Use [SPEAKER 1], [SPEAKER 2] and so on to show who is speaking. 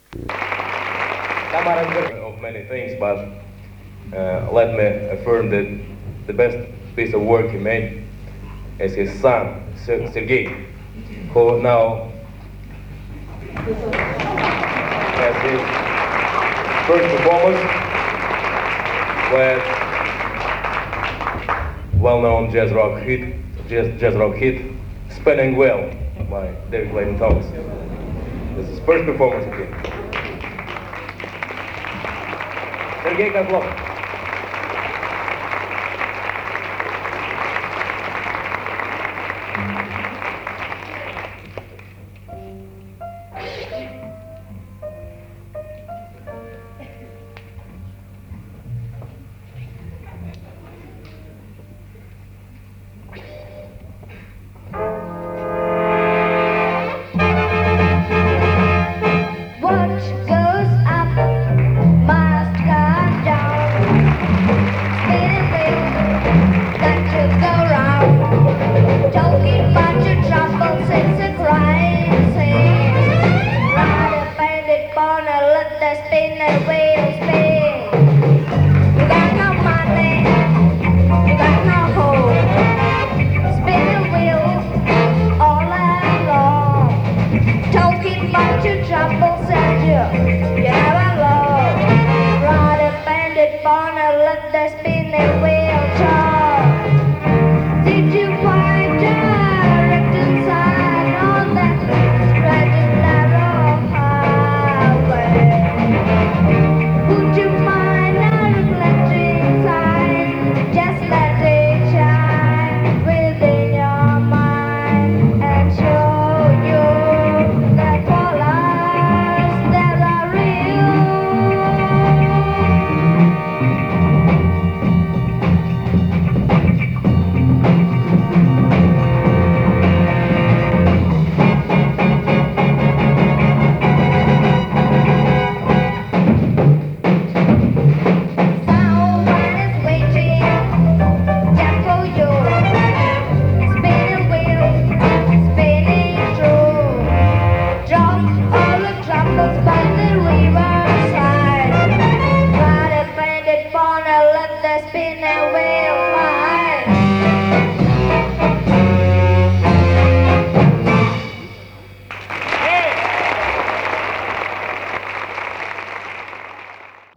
[SPEAKER 1] Some of many things, but let me affirm that the best piece of work he made is his son, Sergei, who now has his first performance with well-known jazz rock hit, "Spinning Well" by David Clayton Thomas. This is his first performance of him. Sergei Kozlov.
[SPEAKER 2] Born